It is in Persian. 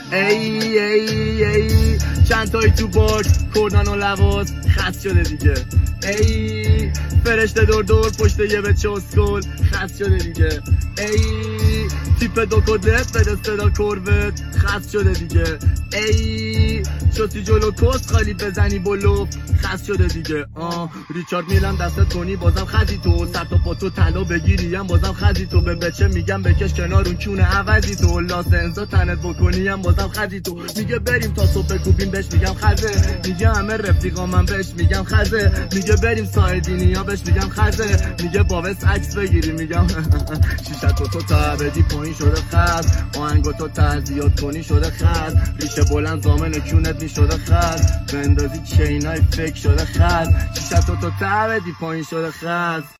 ای ای ای چند تایی تو باکس کردن و لواس خست شده دیگه. ای فرشته دور دور پشت یه به چسکل خست شده دیگه. ای تیپ دو کدت بده صدا کروت خست شده دیگه. ای شستی جلو کست خالی بزنی بلو خست شده دیگه. ریچارد میلم دستت کنی بازم خزی تو، سر تا پا تو طلا بگیریم بازم خزی تو، به بچه میگم بکش کنار اون کونه عوضی تو، لاسنزا تنت بکنیم بازم خزی تو. میگه بریم تا صبح بکوبیم بهش میگم خزه، میگه همه رفیقا من بهش میگم خزه، میگه بریم سایدینی ها بهش میگم خزه، میگه باوس عکس بگیریم میگم شیشه تو تا بدی پایین شده خز، آهنگا تو تعزیات کنی شده خز، ریشه بلند زامن کونت میشده خز، بندازی چینای فکر شده خز، شیشه تو تا بدی پایین شده خز.